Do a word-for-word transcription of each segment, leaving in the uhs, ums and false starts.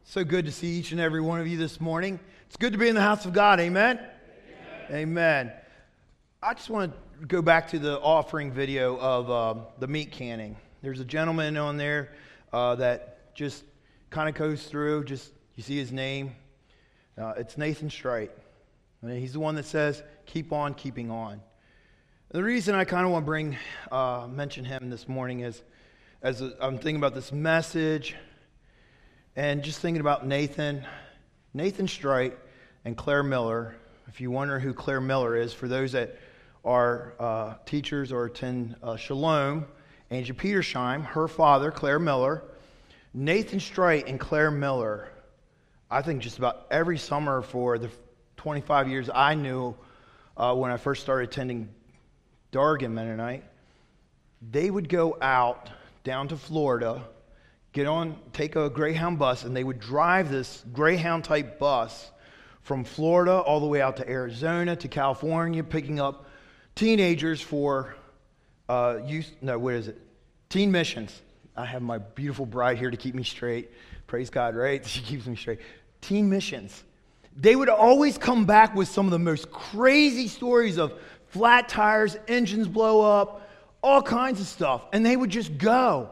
So good to see each and every one of you this morning. It's good to be in the house of God. Amen? Amen. Amen. I just want to go back to the offering video of uh, the meat canning. There's a gentleman on there uh, that just kind of goes through. Just you see his name. Uh, it's Nathan Strite. And he's the one that says, "Keep on keeping on." The reason I kind of want to bring uh, mention him this morning is, as I'm thinking about this message. And just thinking about Nathan, Nathan Strite and Claire Miller. If you wonder who Claire Miller is, for those that are uh, teachers or attend uh, Shalom, Angie Petersheim, her father, Claire Miller, Nathan Strite and Claire Miller, I think just about every summer for the twenty-five years I knew uh, when I first started attending Dargan Mennonite, they would go out down to Florida, get on, take a Greyhound bus, and they would drive this Greyhound-type bus from Florida all the way out to Arizona to California, picking up teenagers for uh, youth. No, what is it? Teen missions. I have my beautiful bride here to keep me straight. Praise God, right? She keeps me straight. Teen missions. They would always come back with some of the most crazy stories of flat tires, engines blow up, all kinds of stuff, and they would just go.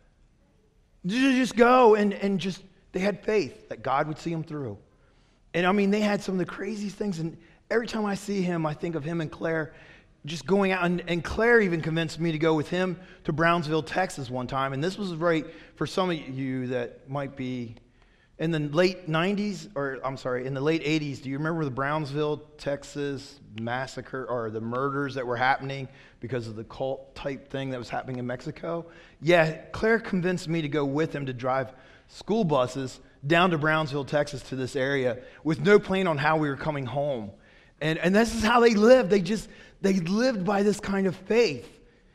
Just go and, and just, they had faith that God would see them through. And I mean, they had some of the craziest things. And every time I see him, I think of him and Claire just going out. And, and Claire even convinced me to go with him to Brownsville, Texas one time. And this was right for some of you that might be in the late nineties, or I'm sorry, in the late eighties. Do you remember the Brownsville, Texas massacre or the murders that were happening because of the cult type thing that was happening in Mexico? Yeah, Claire convinced me to go with him to drive school buses down to Brownsville, Texas, to this area with no plan on how we were coming home. And and this is how they lived. They just, they lived by this kind of faith.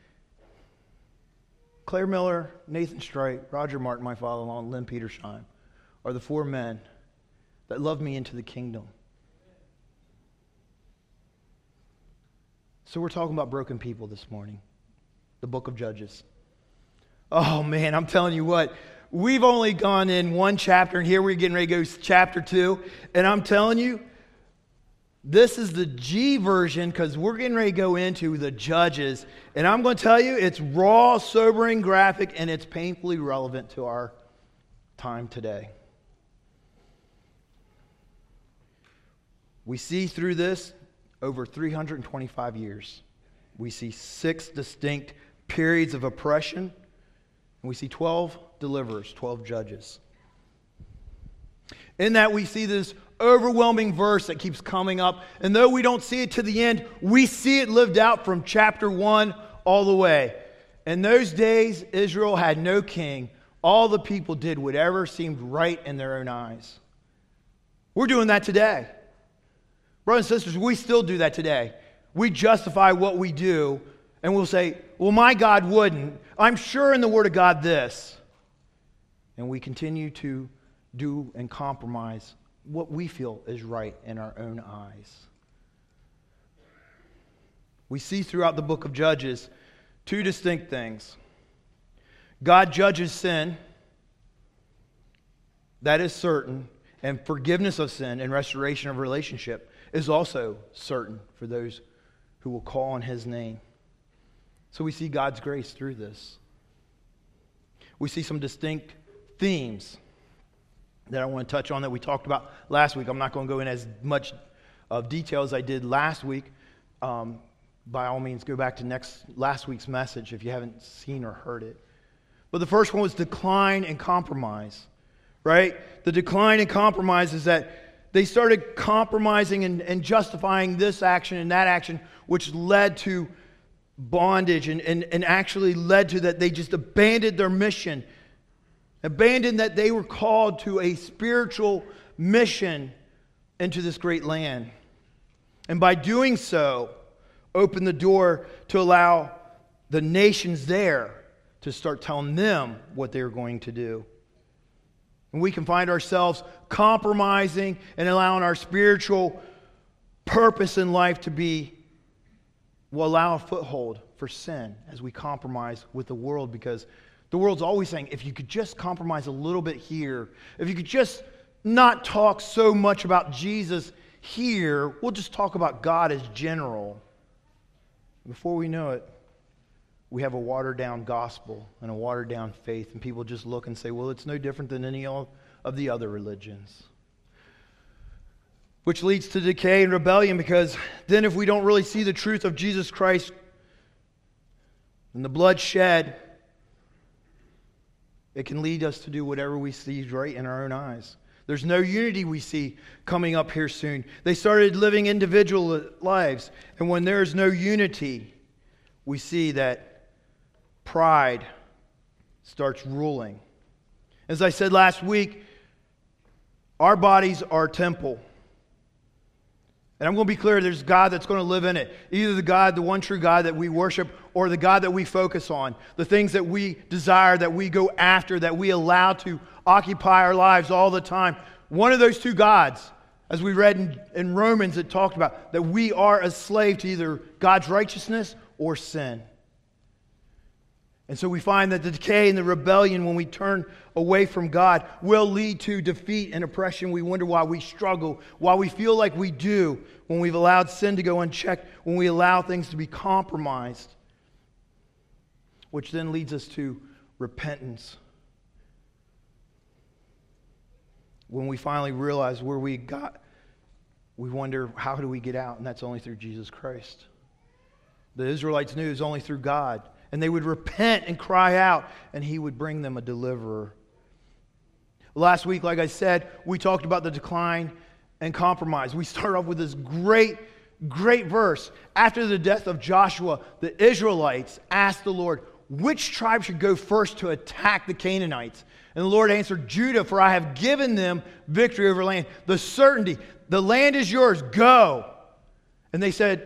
Claire Miller, Nathan Strite, Roger Martin, my father-in-law, and Lynn Petersheim are the four men that loved me into the kingdom. So we're talking about broken people this morning. The book of Judges. Oh man, I'm telling you what, we've only gone in one chapter, and here we're getting ready to go chapter two. And I'm telling you, this is the G version, because we're getting ready to go into the Judges. And I'm going to tell you, it's raw, sobering, graphic, and it's painfully relevant to our time today. We see through this over three hundred twenty-five years. We see six distinct periods of oppression, and we see twelve deliverers, twelve judges. In that we see this overwhelming verse that keeps coming up, and though we don't see it to the end, we see it lived out from chapter one all the way. In those days, Israel had no king. All the people did whatever seemed right in their own eyes. We're doing that today. Brothers and sisters, we still do that today. We justify what we do, and we'll say, well, my God wouldn't. I'm sure in the Word of God this. And we continue to do and compromise what we feel is right in our own eyes. We see throughout the book of Judges two distinct things. God judges sin, that is certain, and forgiveness of sin and restoration of relationship is also certain for those who will call on His name. So we see God's grace through this. We see some distinct themes that I want to touch on that we talked about last week. I'm not going to go in as much of detail as I did last week. Um, by all means, go back to next last week's message if you haven't seen or heard it. But the first one was decline and compromise, right? The decline and compromise is that they started compromising and, and justifying this action and that action, which led to bondage and, and, and actually led to that they just abandoned their mission, abandoned that they were called to a spiritual mission into this great land. And by doing so, opened the door to allow the nations there to start telling them what they were going to do. And we can find ourselves compromising and allowing our spiritual purpose in life to be, will allow a foothold for sin as we compromise with the world, because the world's always saying, if you could just compromise a little bit here, if you could just not talk so much about Jesus here. We'll just talk about God as general. Before we know it, we have a watered-down gospel and a watered-down faith, and people just look and say, well, it's no different than any of the other religions. Which leads to decay and rebellion, because then if we don't really see the truth of Jesus Christ and the blood shed, it can lead us to do whatever we see right in our own eyes. There's no unity we see coming up here soon. They started living individual lives, and when there's no unity, we see that pride starts ruling. As I said last week, our bodies are a temple. And I'm going to be clear, there's God that's going to live in it. Either the God, the one true God that we worship, or the God that we focus on. The things that we desire, that we go after, that we allow to occupy our lives all the time. One of those two gods, as we read in, in Romans, it talked about that we are a slave to either God's righteousness or sin. And so we find that the decay and the rebellion, when we turn away from God, will lead to defeat and oppression. We wonder why we struggle, why we feel like we do when we've allowed sin to go unchecked, when we allow things to be compromised, which then leads us to repentance. When we finally realize where we got, we wonder, how do we get out? And that's only through Jesus Christ. The Israelites knew it was only through God. And they would repent and cry out, and He would bring them a deliverer. Last week, like I said, we talked about the decline and compromise. We start off with this great, great verse. After the death of Joshua, the Israelites asked the Lord, which tribe should go first to attack the Canaanites? And the Lord answered, Judah, for I have given them victory over land. The certainty, the land is yours, go. And they said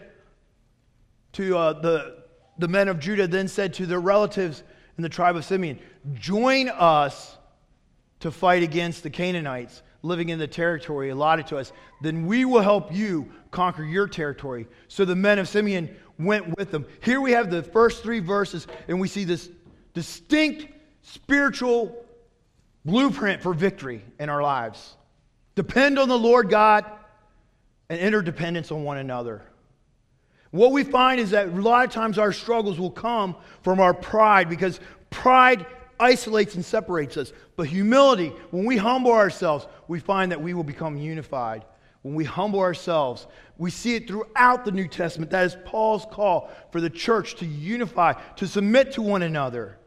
to uh, the... The men of Judah then said to their relatives in the tribe of Simeon, join us to fight against the Canaanites living in the territory allotted to us. Then we will help you conquer your territory. So the men of Simeon went with them. Here we have the first three verses, and we see this distinct spiritual blueprint for victory in our lives. Depend on the Lord God and interdependence on one another. What we find is that a lot of times our struggles will come from our pride, because pride isolates and separates us. But humility, when we humble ourselves, we find that we will become unified. When we humble ourselves, we see it throughout the New Testament. That is Paul's call for the church to unify, to submit to one another.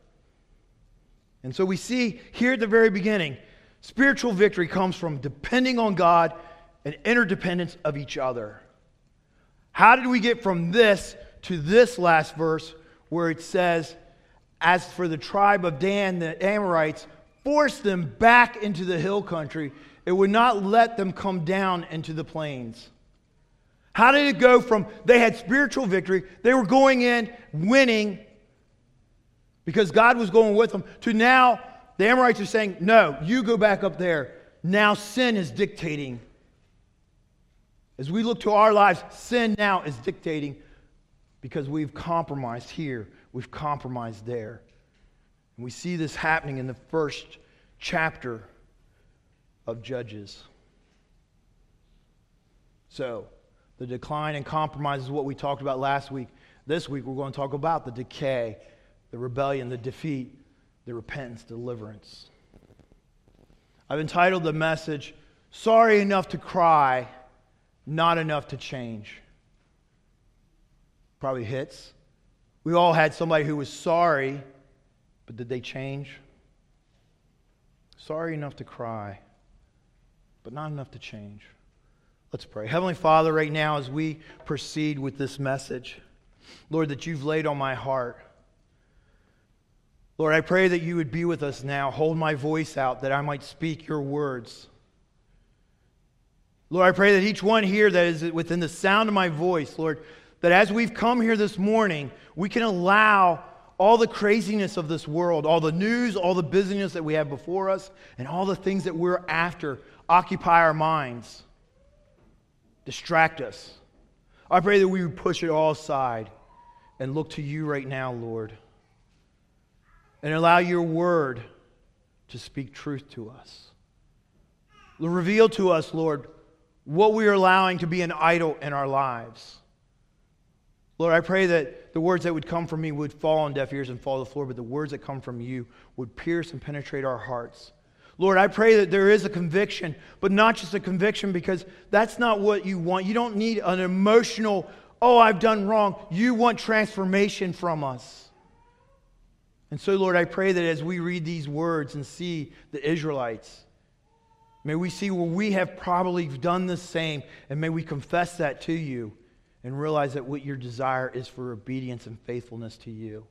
And so we see here at the very beginning, spiritual victory comes from depending on God and interdependence of each other. How did we get from this to this last verse where it says, as for the tribe of Dan, the Amorites forced them back into the hill country. It would not let them come down into the plains. How did it go from they had spiritual victory, they were going in, winning, because God was going with them, to now the Amorites are saying, no, you go back up there. Now sin is dictating. As we look to our lives, sin now is dictating because we've compromised here. We've compromised there. And we see this happening in the first chapter of Judges. So, the decline and compromise is what we talked about last week. This week, we're going to talk about the decay, the rebellion, the defeat, the repentance, deliverance. I've entitled the message, Sorry Enough to Cry, Not Enough to Change. Probably hits. We all had somebody who was sorry, but did they change? Sorry enough to cry, but not enough to change. Let's pray. Heavenly Father, right now as we proceed with this message, Lord, that you've laid on my heart, Lord, I pray that you would be with us now. Hold my voice out that I might speak your words. Lord, I pray that each one here that is within the sound of my voice, Lord, that as we've come here this morning, we can allow all the craziness of this world, all the news, all the busyness that we have before us, and all the things that we're after occupy our minds, distract us. I pray that we would push it all aside and look to you right now, Lord, and allow your word to speak truth to us. Reveal to us, Lord, what we are allowing to be an idol in our lives. Lord, I pray that the words that would come from me would fall on deaf ears and fall to the floor, but the words that come from you would pierce and penetrate our hearts. Lord, I pray that there is a conviction, but not just a conviction, because that's not what you want. You don't need an emotional, oh, I've done wrong. You want transformation from us. And so, Lord, I pray that as we read these words and see the Israelites, may we see where we have probably done the same, and may we confess that to you and realize that what your desire is for obedience and faithfulness to you.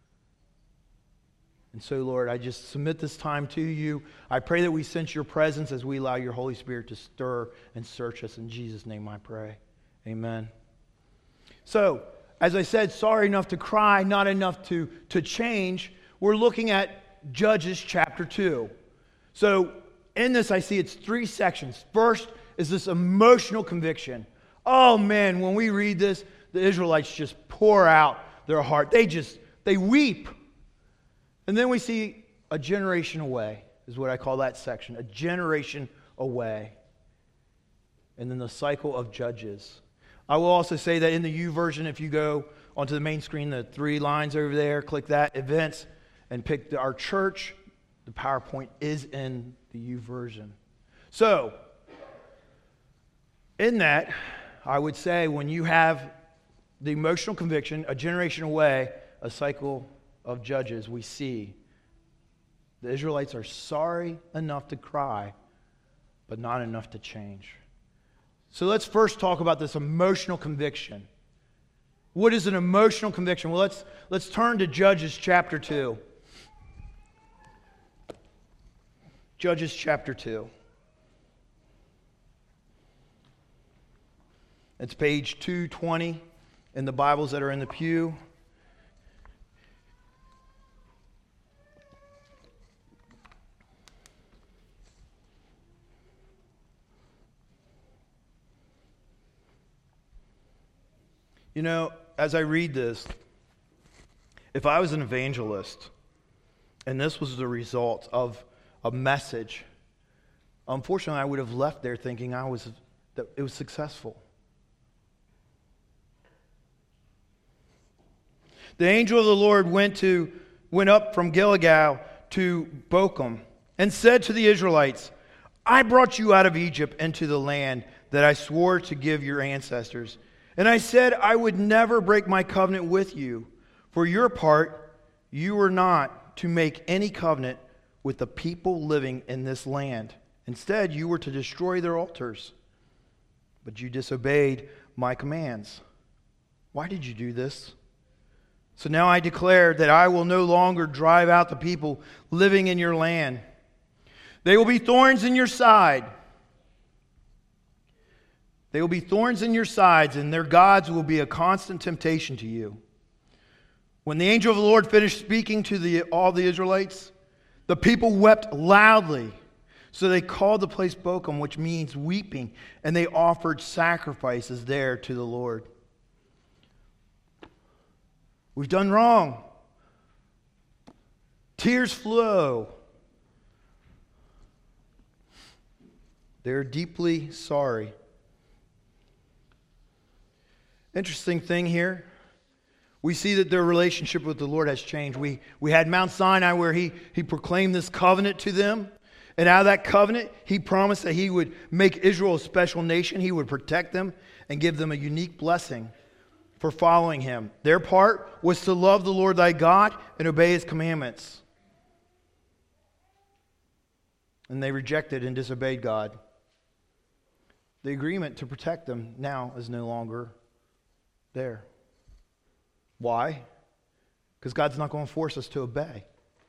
And so, Lord, I just submit this time to you. I pray that we sense your presence as we allow your Holy Spirit to stir and search us. In Jesus' name I pray. Amen. So, as I said, sorry enough to cry, not enough to, to change. We're looking at Judges chapter two. So, in this I see it's three sections. First is this emotional conviction. Oh man, when we read this, the Israelites just pour out their heart. They just, they weep. And then we see a generation away, is what I call that section. A generation away. And then the cycle of Judges. I will also say that in the U version, if you go onto the main screen, the three lines over there, click that, events, and pick the, our church, the PowerPoint is in the U version. So, in that, I would say when you have the emotional conviction, a generation away, a cycle of Judges, we see the Israelites are sorry enough to cry, but not enough to change. So let's first talk about this emotional conviction. What is an emotional conviction? Well, let's, let's turn to Judges chapter two. Judges chapter two. It's page two twenty in the Bibles that are in the pew. You know, as I read this, if I was an evangelist and this was the result of a message, unfortunately I would have left there thinking I was that it was successful. The angel of the Lord went to went up from Gilgal to Bochum and said to the Israelites, I brought you out of Egypt into the land that I swore to give your ancestors. And I said I would never break my covenant with you. For your part, you were not to make any covenant with the people living in this land. Instead, you were to destroy their altars. But you disobeyed my commands. Why did you do this? So now I declare that I will no longer drive out the people living in your land. They will be thorns in your side. They will be thorns in your sides, and their gods will be a constant temptation to you. When the angel of the Lord finished speaking to the, all the Israelites, the people wept loudly. So they called the place Bochum, which means weeping, and they offered sacrifices there to the Lord. We've done wrong. Tears flow. They're deeply sorry. Interesting thing here. We see that their relationship with the Lord has changed. We, we had Mount Sinai where he, he proclaimed this covenant to them. And out of that covenant, he promised that he would make Israel a special nation. He would protect them and give them a unique blessing for following him. Their part was to love the Lord thy God and obey his commandments. And they rejected and disobeyed God. The agreement to protect them now is no longer there. Why? Because God's not going to force us to obey.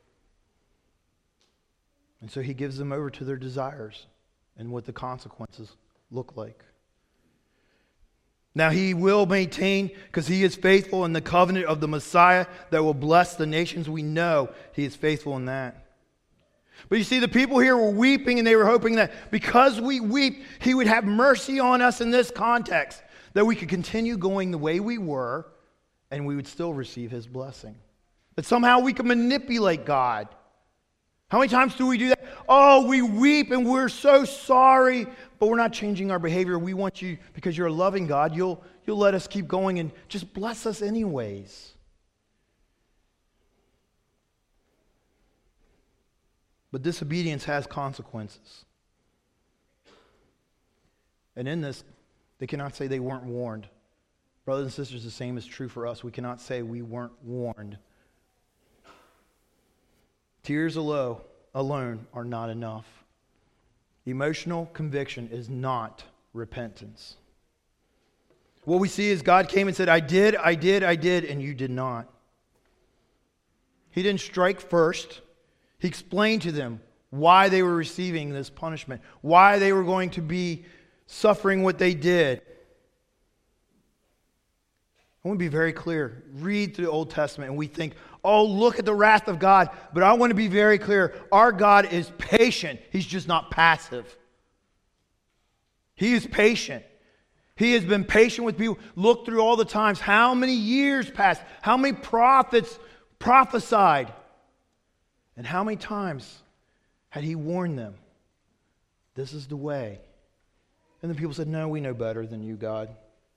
And so he gives them over to their desires and what the consequences look like. Now he will maintain, because he is faithful in the covenant of the Messiah that will bless the nations. We know he is faithful in that. But you see, the people here were weeping, and they were hoping that because we weep, he would have mercy on us in this context, that we could continue going the way we were, and we would still receive his blessing. That somehow we could manipulate God How many times do we do that? Oh, we weep and we're so sorry, but we're not changing our behavior. We want you, because you're a loving God, you'll, you'll let us keep going and just bless us anyways. But disobedience has consequences. And in this, they cannot say they weren't warned. Brothers and sisters, the same is true for us. We cannot say we weren't warned. Tears alone, alone are not enough. Emotional conviction is not repentance. What we see is God came and said, I did, I did, I did, and you did not. He didn't strike first. He explained to them why they were receiving this punishment, why they were going to be suffering what they did. I want to be very clear. Read through the Old Testament and we think, oh, look at the wrath of God. But I want to be very clear. Our God is patient. He's just not passive. He is patient. He has been patient with people. Look through all the times. How many years passed? How many prophets prophesied? And how many times had he warned them? This is the way. And then people said, no, we know better than you, God.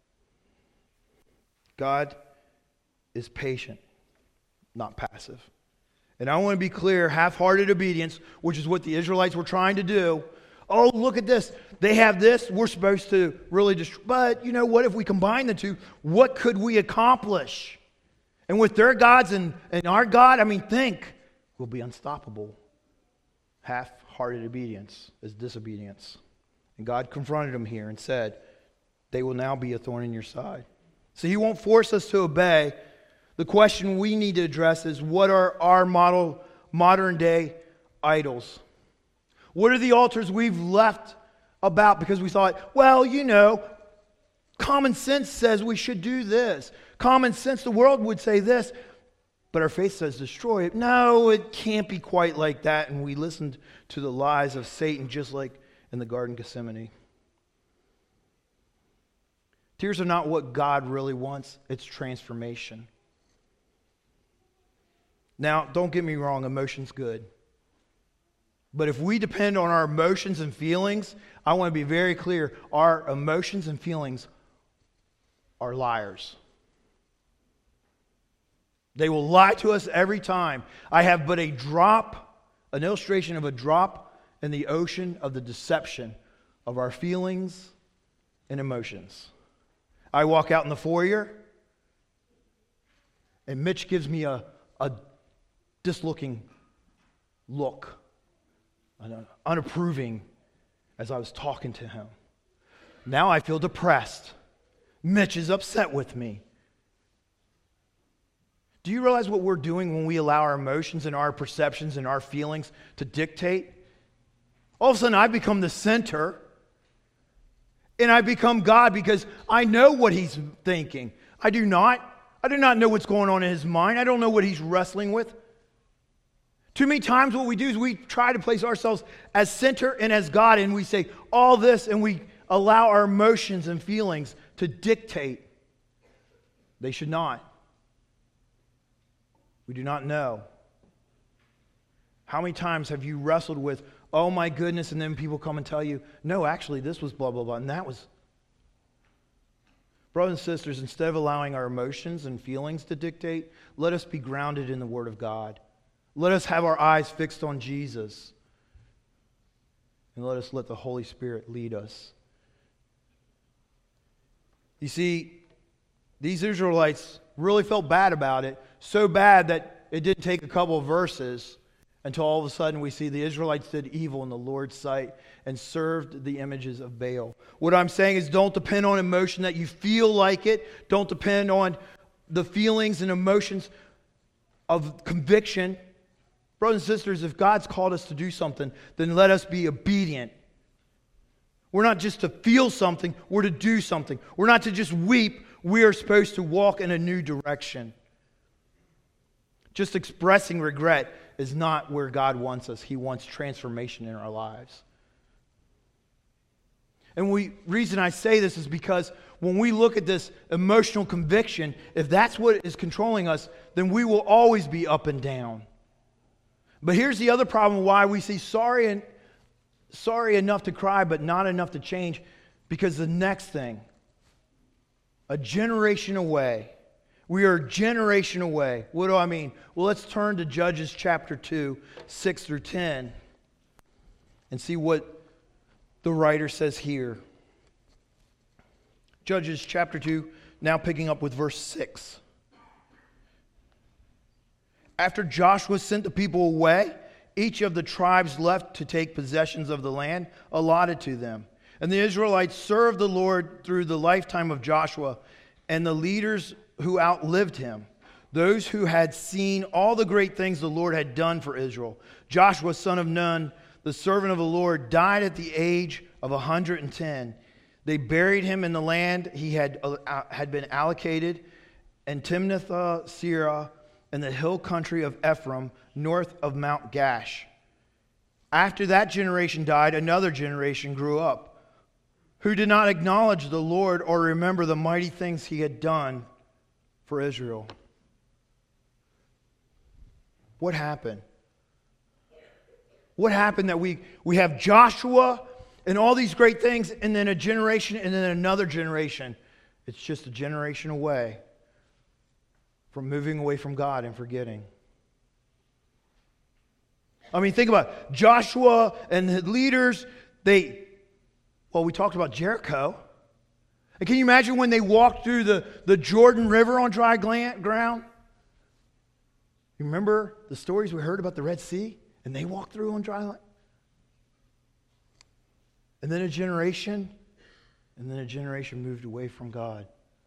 God is patient, not passive. And I want to be clear, half-hearted obedience, which is what the Israelites were trying to do. Oh, look at this. They have this. We're supposed to really just, but you know what? If we combine the two, what could we accomplish? And with their gods and, and our God, I mean, think, we'll be unstoppable. Half-hearted obedience is disobedience. And God confronted them here and said, they will now be a thorn in your side. So he won't force us to obey. The question we need to address is, what are our model, modern day idols? What are the altars we've left about because we thought, well, you know, common sense says we should do this. Common sense, the world would say this, but our faith says destroy it. No, it can't be quite like that. And we listened to the lies of Satan just like in the Garden of Gethsemane. Tears are not what God really wants. It's transformation. Now, don't get me wrong, emotion's good. But if we depend on our emotions and feelings, I want to be very clear. Our emotions and feelings are liars. They will lie to us every time. I have but a drop, an illustration of a drop in the ocean of the deception of our feelings and emotions. I walk out in the foyer, and Mitch gives me a, a dislooking look, an unapproving, as I was talking to him. Now I feel depressed. Mitch is upset with me. Do you realize what we're doing when we allow our emotions and our perceptions and our feelings to dictate? All of a sudden, I become the center. And I become God because I know what he's thinking. I do not. I do not know what's going on in his mind. I don't know what he's wrestling with. Too many times what we do is we try to place ourselves as center and as God, and we say all this, and we allow our emotions and feelings to dictate. They should not. We do not know. How many times have you wrestled with, oh my goodness, and then people come and tell you, no, actually this was blah, blah, blah, and that was. Brothers and sisters, instead of allowing our emotions and feelings to dictate, let us be grounded in the Word of God. Let us have our eyes fixed on Jesus. And let us let the Holy Spirit lead us. You see, these Israelites really felt bad about it, so bad that it didn't take a couple of verses until all of a sudden we see the Israelites did evil in the Lord's sight and served the images of Baal. What I'm saying is, don't depend on emotion that you feel like it. Don't depend on the feelings and emotions of conviction. Brothers and sisters, if God's called us to do something, then let us be obedient. We're not just to feel something, we're to do something. We're not to just weep, we are supposed to walk in a new direction. Just expressing regret is not where God wants us. He wants transformation in our lives. And the reason I say this is because when we look at this emotional conviction, if that's what is controlling us, then we will always be up and down. But here's the other problem why we see sorry and sorry enough to cry, but not enough to change. Because the next thing, a generation away. We are a generation away. What do I mean? Well, let's turn to Judges chapter two, six through ten, and see what the writer says here. Judges chapter two, now picking up with verse six. After Joshua sent the people away, each of the tribes left to take possessions of the land allotted to them. And the Israelites served the Lord through the lifetime of Joshua and the leaders who outlived him, those who had seen all the great things the Lord had done for Israel. Joshua, son of Nun, the servant of the Lord, died at the age of one hundred ten. They buried him in the land he had, uh, had been allocated in Timnath-Serah in the hill country of Ephraim, north of Mount Gash. After that generation died, another generation grew up, who did not acknowledge the Lord or remember the mighty things he had done for Israel. What happened? What happened that we, we have Joshua and all these great things, and then a generation, and then another generation? It's just a generation away from moving away from God and forgetting. I mean, think about it. Joshua and the leaders, they, well, we talked about Jericho. And can you imagine when they walked through the, the Jordan River on dry ground? You remember the stories we heard about the Red Sea? And they walked through on dry land? And then a generation, and then a generation moved away from God.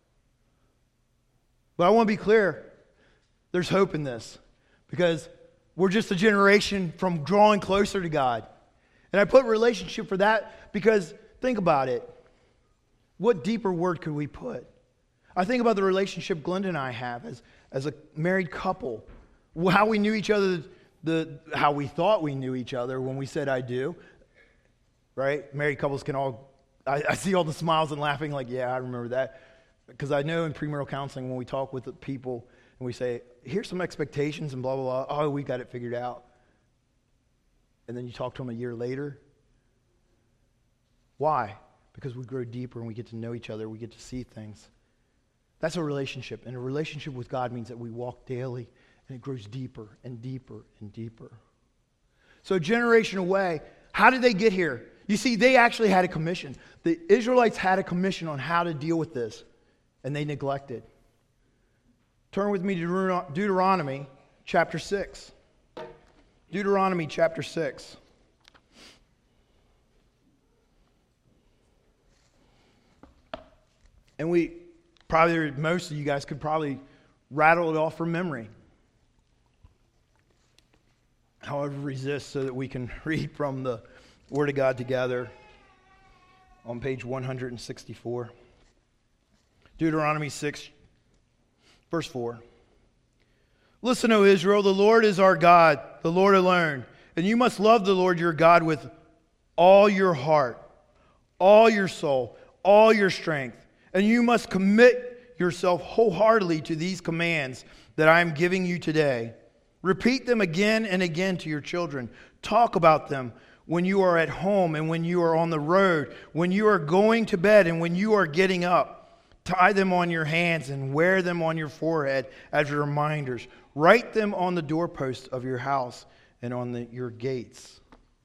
But I want to be clear, there's hope in this, because we're just a generation from drawing closer to God. And I put relationship for that because, think about it, what deeper word could we put? I think about the relationship Glenda and I have as, as a married couple, how we knew each other, the how we thought we knew each other when we said I do, right? Married couples can all, I, I see all the smiles and laughing like, yeah, I remember that. Because I know in premarital counseling when we talk with the people and we say, here's some expectations and blah, blah, blah. Oh, we got it figured out. And then you talk to them a year later. Why? Because we grow deeper and we get to know each other. We get to see things. That's a relationship. And a relationship with God means that we walk daily and it grows deeper and deeper and deeper. So a generation away, how did they get here? You see, they actually had a commission. The Israelites had a commission on how to deal with this. And they neglected. Turn with me to Deuteronomy chapter six. Deuteronomy chapter six. And we, probably most of you guys could probably rattle it off from memory. However, resist so that we can read from the Word of God together on page one hundred sixty-four. Deuteronomy six, verse four. Listen, O Israel, the Lord is our God, the Lord alone. And you must love the Lord your God with all your heart, all your soul, all your strength. And you must commit yourself wholeheartedly to these commands that I am giving you today. Repeat them again and again to your children. Talk about them when you are at home and when you are on the road, when you are going to bed and when you are getting up. Tie them on your hands and wear them on your forehead as reminders. Write them on the doorposts of your house and on the, your gates.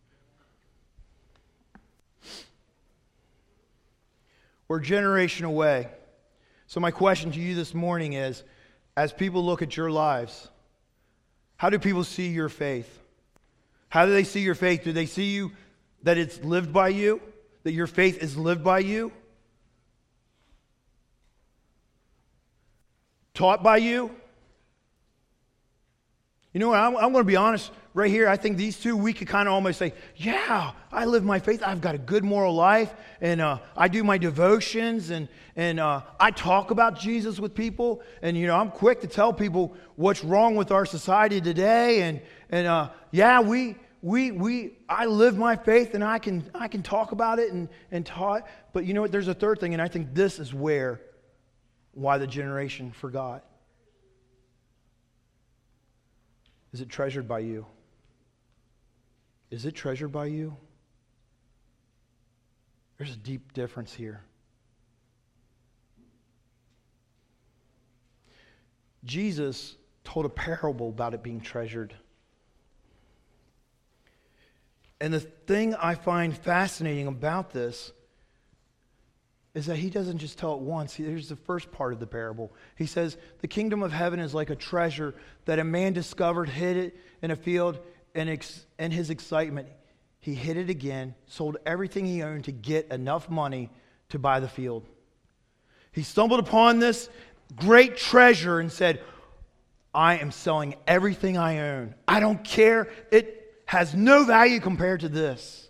We're a generation away. So my question to you this morning is, as people look at your lives, how do people see your faith? How do they see your faith? Do they see you that it's lived by you? That your faith is lived by you? Taught by you? You know what, I'm, I'm going to be honest right here. I think these two, we could kind of almost say, yeah, I live my faith. I've got a good moral life, and uh, I do my devotions, and, and uh, I talk about Jesus with people, and, you know, I'm quick to tell people what's wrong with our society today, and, and uh, yeah, we, we, we, I live my faith, and I can, I can talk about it and, and taught, but you know what, there's a third thing, and I think this is where why the generation forgot. Is it treasured by you? is it treasured by you? There's a deep difference here. Jesus told a parable about it being treasured. And the thing I find fascinating about this is that he doesn't just tell it once. Here's the first part of the parable. He says, the kingdom of heaven is like a treasure that a man discovered, hid it in a field, and ex- in his excitement, he hid it again, sold everything he owned to get enough money to buy the field. He stumbled upon this great treasure and said, I am selling everything I own. I don't care. It has no value compared to this.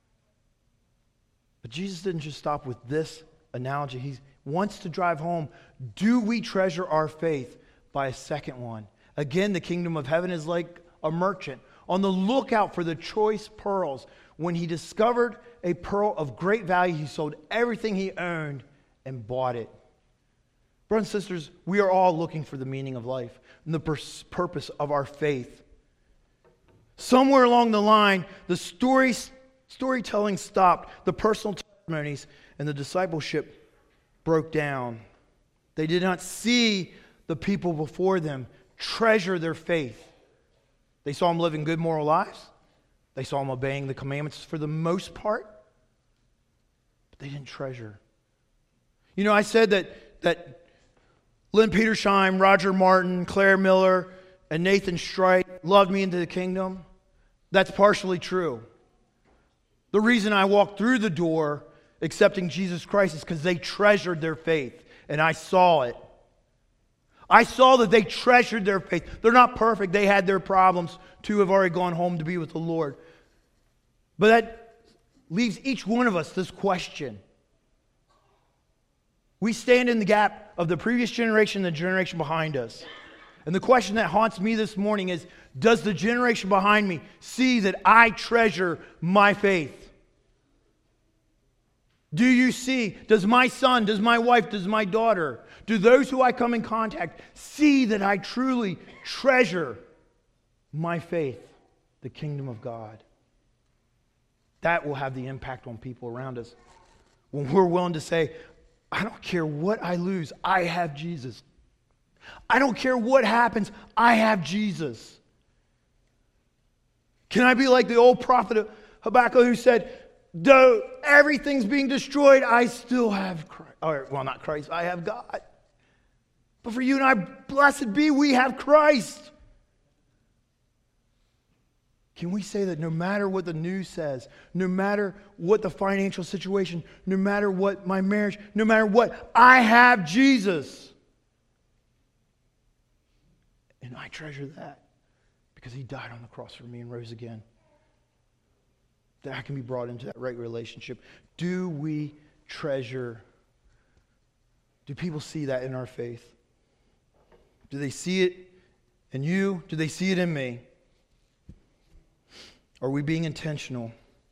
But Jesus didn't just stop with this analogy. He wants to drive home, do we treasure our faith, by a second one. Again, the kingdom of heaven is like a merchant on the lookout for the choice pearls. When he discovered a pearl of great value, he sold everything he owned and bought it. Brothers and sisters, we are all looking for the meaning of life and the pers- purpose of our faith. Somewhere along the line, the story, storytelling stopped, the personal testimonies, and the discipleship broke down. They did not see the people before them treasure their faith. They saw them living good moral lives. They saw them obeying the commandments for the most part. But they didn't treasure. You know, I said that, that Lynn Petersheim, Roger Martin, Claire Miller, and Nathan Strike loved me into the kingdom. That's partially true. The reason I walked through the door accepting Jesus Christ is because they treasured their faith, and I saw it. I saw that they treasured their faith. They're not perfect. They had their problems. Two have already gone home to be with the Lord. But that leaves each one of us this question. We stand in the gap of the previous generation and the generation behind us. And the question that haunts me this morning is, does the generation behind me see that I treasure my faith? Do you see, does my son, does my wife, does my daughter, do those who I come in contact see that I truly treasure my faith, the kingdom of God? That will have the impact on people around us. When we're willing to say, I don't care what I lose, I have Jesus. I don't care what happens, I have Jesus. Can I be like the old prophet Habakkuk who said, though everything's being destroyed, I still have Christ. Or, well, not Christ, I have God. But for you and I, blessed be, we have Christ. Can we say that no matter what the news says, no matter what the financial situation, no matter what my marriage, no matter what, I have Jesus. And I treasure that because he died on the cross for me and rose again. That I can be brought into that right relationship. Do we treasure? Do people see that in our faith? Do they see it in you? Do they see it in me? Are we being intentional?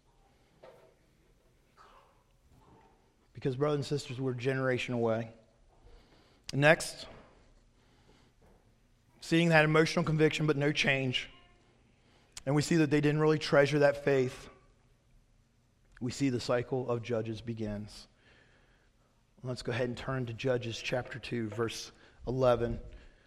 Because, brothers and sisters, we're a generation away. Next, seeing that emotional conviction but no change. And we see that they didn't really treasure that faith. We see the cycle of Judges begins. Let's go ahead and turn to Judges chapter two, verse eleven.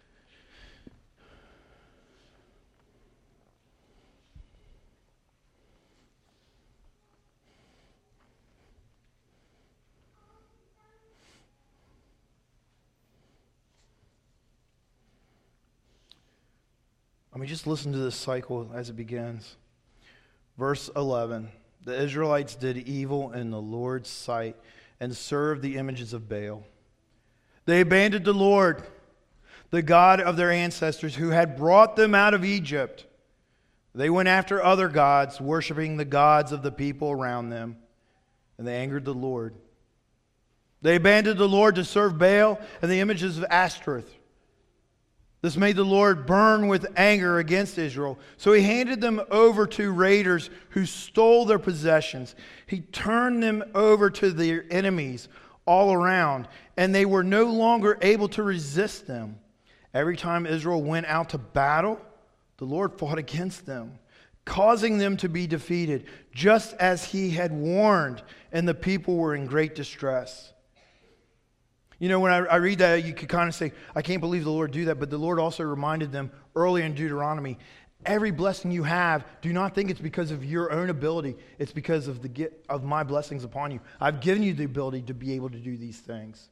I mean, just listen to this cycle as it begins. Verse eleven. The Israelites did evil in the Lord's sight and served the images of Baal. They abandoned the Lord, the God of their ancestors, who had brought them out of Egypt. They went after other gods, worshiping the gods of the people around them, and they angered the Lord. They abandoned the Lord to serve Baal and the images of Ashtoreth. This made the Lord burn with anger against Israel. So he handed them over to raiders who stole their possessions. He turned them over to their enemies all around, and they were no longer able to resist them. Every time Israel went out to battle, the Lord fought against them. causing them to be defeated, just as he had warned, and the people were in great distress. You know, when I, I read that, you could kind of say, I can't believe the Lord do that, but the Lord also reminded them early in Deuteronomy, every blessing you have, do not think it's because of your own ability. It's because of the of my blessings upon you. I've given you the ability to be able to do these things.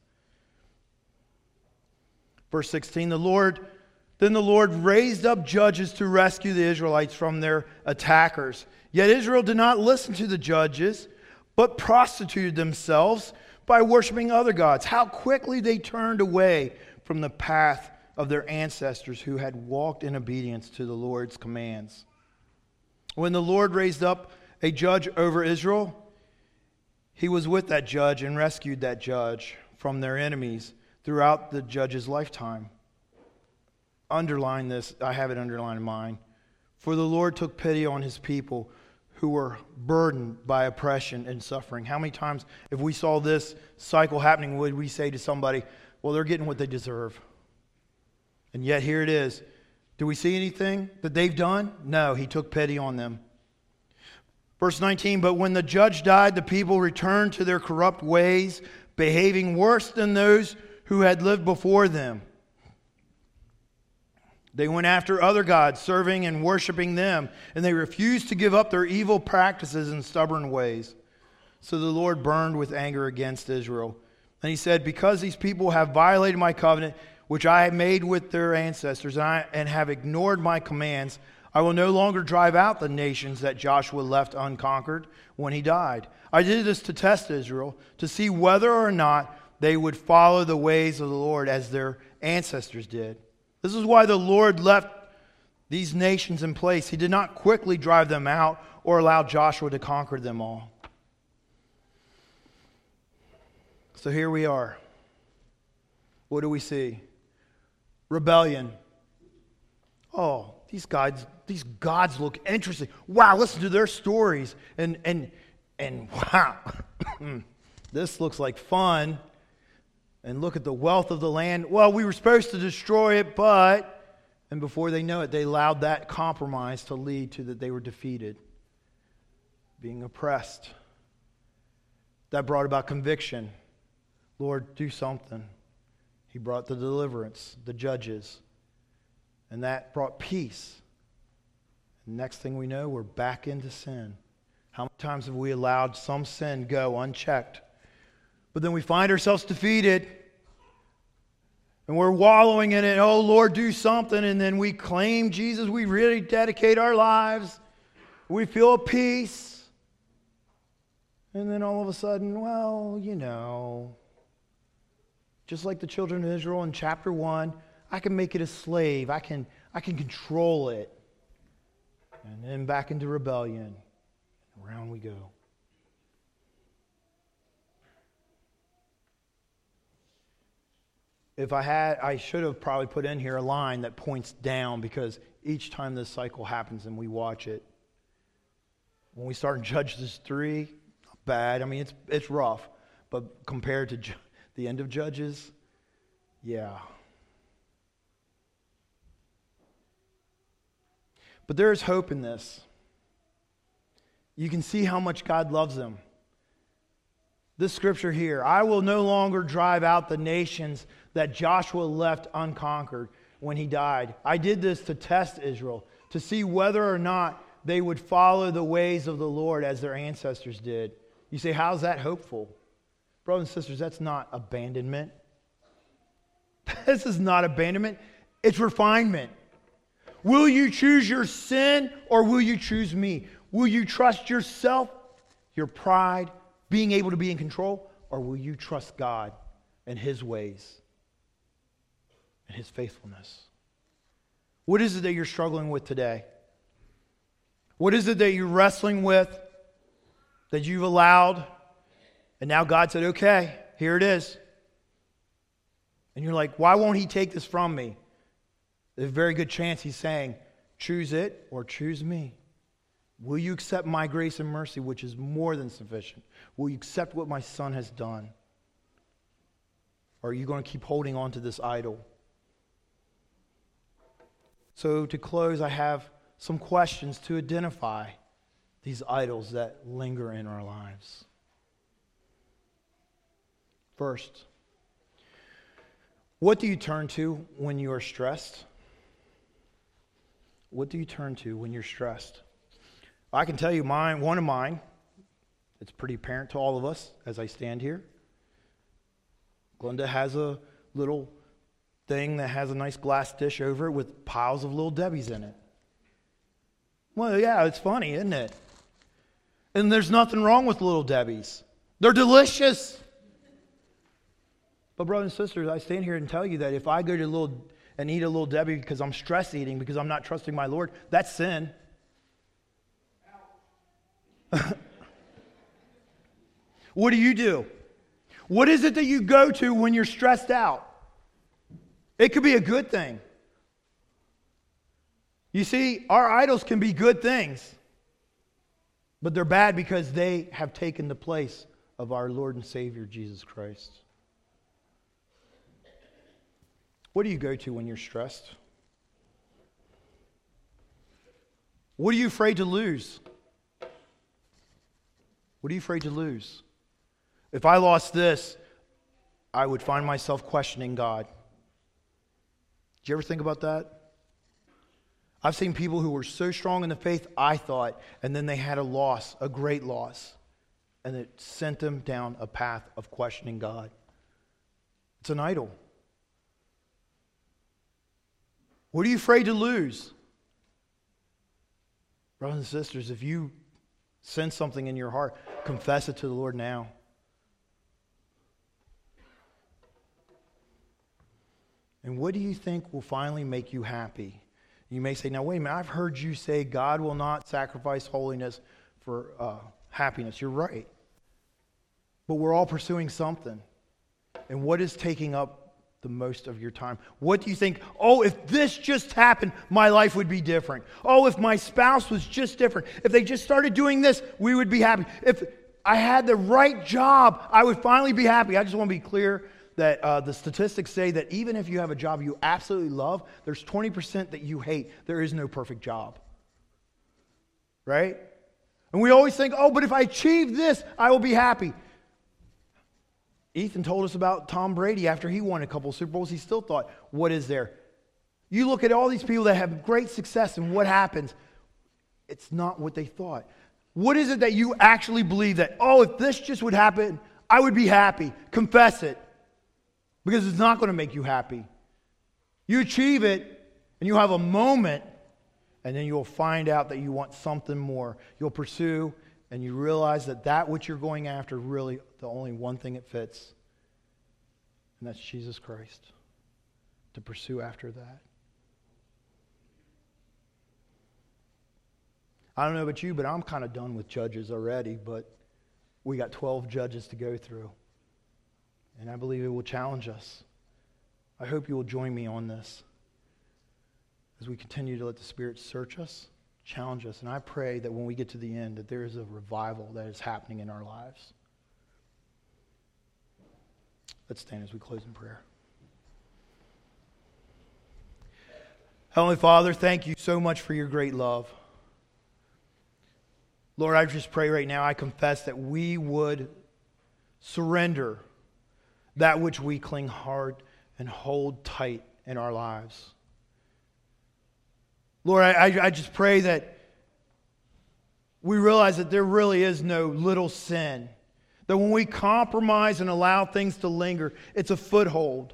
Verse sixteen, the Lord, then the Lord raised up judges to rescue the Israelites from their attackers. Yet Israel did not listen to the judges, but prostituted themselves by worshiping other gods. How quickly they turned away from the path of their ancestors who had walked in obedience to the Lord's commands. When the Lord raised up a judge over Israel, he was with that judge and rescued that judge from their enemies throughout the judge's lifetime. Underline this, I have it underlined in mine. For the Lord took pity on his people who were burdened by oppression and suffering. How many times, if we saw this cycle happening, would we say to somebody, well, they're getting what they deserve? And yet here it is. Do we see anything that they've done? No, he took pity on them. Verse nineteen, but when the judge died, the people returned to their corrupt ways, behaving worse than those who had lived before them. They went after other gods, serving and worshiping them, and they refused to give up their evil practices and stubborn ways. So the Lord burned with anger against Israel. And he said, because these people have violated my covenant, which I have made with their ancestors, and, I, and have ignored my commands, I will no longer drive out the nations that Joshua left unconquered when he died. I did this to test Israel, to see whether or not they would follow the ways of the Lord as their ancestors did. This is why the Lord left these nations in place. He did not quickly drive them out or allow Joshua to conquer them all. So here we are. What do we see? Rebellion. Oh, these gods, these gods look interesting. Wow, listen to their stories. And and and wow. This looks like fun. And look at the wealth of the land. Well, we were supposed to destroy it, but... And before they know it, they allowed that compromise to lead to that they were defeated. Being oppressed. That brought about conviction. Lord, do something. He brought the deliverance, the judges. And that brought peace. And next thing we know, we're back into sin. How many times have we allowed some sin go unchecked? But then we find ourselves defeated. And we're wallowing in it. Oh, Lord, do something. And then we claim Jesus. We really dedicate our lives. We feel a peace. And then all of a sudden, well, you know, just like the children of Israel in chapter one, I can make it a slave. I can, I can control it. And then back into rebellion. Around we go. If I had, I should have probably put in here a line that points down, because each time this cycle happens and we watch it, when we start in Judges three, not bad. I mean, it's it's rough, but compared to Ju- the end of Judges, yeah. But there is hope in this. You can see how much God loves them. This scripture here, I will no longer drive out the nations that Joshua left unconquered when he died. I did this to test Israel, to see whether or not they would follow the ways of the Lord as their ancestors did. You say, how's that hopeful? Brothers and sisters, that's not abandonment. This is not abandonment. It's refinement. Will you choose your sin or will you choose me? Will you trust yourself, your pride, being able to be in control, or will you trust God and His ways and His faithfulness? What is it that you're struggling with today? What is it that you're wrestling with that you've allowed, and now God said, okay, here it is. And you're like, why won't He take this from me? There's a very good chance He's saying, choose it or choose me. Will you accept my grace and mercy, which is more than sufficient? Will you accept what my Son has done? Or are you going to keep holding on to this idol? So to close, I have some questions to identify these idols that linger in our lives. First, what do you turn to when you are stressed? What do you turn to when you're stressed? I can tell you mine, one of mine, it's pretty apparent to all of us as I stand here. Glenda has a little thing that has a nice glass dish over it with piles of Little Debbie's in it. Well, yeah, it's funny, isn't it? And there's nothing wrong with Little Debbie's. They're delicious. But brothers and sisters, I stand here and tell you that if I go to little and eat a Little Debbie because I'm stress eating, because I'm not trusting my Lord, that's sin. What do you do? What is it that you go to when you're stressed out? It could be a good thing. You see, our idols can be good things, but they're bad because they have taken the place of our Lord and Savior, Jesus Christ. What do you go to when you're stressed? What are you afraid to lose? What are you afraid to lose? If I lost this, I would find myself questioning God. Did you ever think about that? I've seen people who were so strong in the faith, I thought, and then they had a loss, a great loss, and it sent them down a path of questioning God. It's an idol. What are you afraid to lose? Brothers and sisters, if you sense something in your heart, confess it to the Lord now. And what do you think will finally make you happy? You may say, now wait a minute, I've heard you say God will not sacrifice holiness for uh, happiness. You're right. But we're all pursuing something. And what is taking up the most of your time? What do you think, oh, if this just happened, my life would be different. Oh, if my spouse was just different. If they just started doing this, we would be happy. If I had the right job, I would finally be happy. I just want to be clear that uh, the statistics say that even if you have a job you absolutely love, there's twenty percent that you hate. There is no perfect job. Right? And we always think, oh, but if I achieve this, I will be happy. Ethan told us about Tom Brady after he won a couple of Super Bowls. He still thought, what is there? You look at all these people that have great success and what happens, it's not what they thought. What is it that you actually believe that, oh, if this just would happen, I would be happy? Confess it. Because it's not going to make you happy. You achieve it, and you have a moment, and then you'll find out that you want something more. You'll pursue, and you realize that that which you're going after, really the only one thing it fits, and that's Jesus Christ. To pursue after that. I don't know about you, but I'm kind of done with judges already, but we got twelve judges to go through. And I believe it will challenge us. I hope you will join me on this as we continue to let the Spirit search us, challenge us. And I pray that when we get to the end, that there is a revival that is happening in our lives. Let's stand as we close in prayer. Heavenly Father, thank you so much for your great love. Lord, I just pray right now, I confess that we would surrender that which we cling hard and hold tight in our lives. Lord, I, I just pray that we realize that there really is no little sin. That when we compromise and allow things to linger, it's a foothold.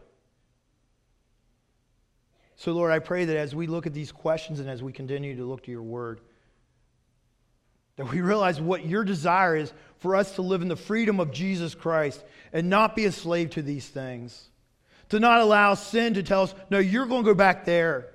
So Lord, I pray that as we look at these questions and as we continue to look to your word, that we realize what your desire is for us to live in the freedom of Jesus Christ and not be a slave to these things. To not allow sin to tell us, no, you're going to go back there.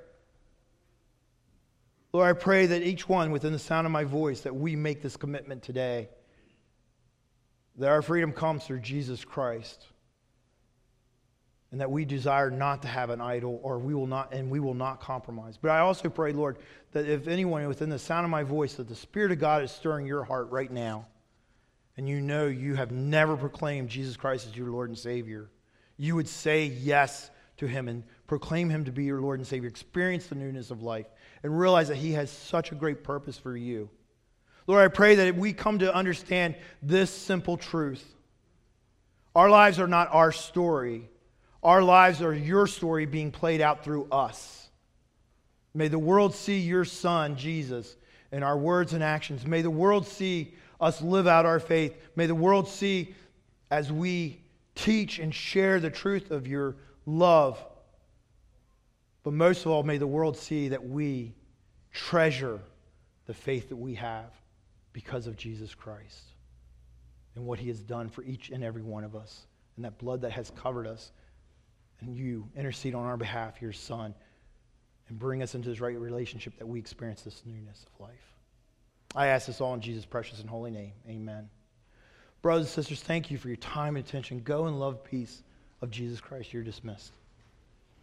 Lord, I pray that each one within the sound of my voice, that we make this commitment today. That our freedom comes through Jesus Christ. And that we desire not to have an idol, or we will not, and we will not compromise. But I also pray, Lord, that if anyone within the sound of my voice, that the Spirit of God is stirring your heart right now, and you know you have never proclaimed Jesus Christ as your Lord and Savior, you would say yes to Him and proclaim him to be your Lord and Savior, experience the newness of life, and realize that he has such a great purpose for you. Lord, I pray that we come to understand this simple truth. Our lives are not our story. Our lives are your story being played out through us. May the world see your Son, Jesus, in our words and actions. May the world see us live out our faith. May the world see as we teach and share the truth of your love. But most of all, may the world see that we treasure the faith that we have because of Jesus Christ and what he has done for each and every one of us, and that blood that has covered us. And you intercede on our behalf, your Son, and bring us into this right relationship that we experience this newness of life. I ask this all in Jesus' precious and holy name. Amen. Brothers and sisters, thank you for your time and attention. Go and love peace of Jesus Christ. You're dismissed.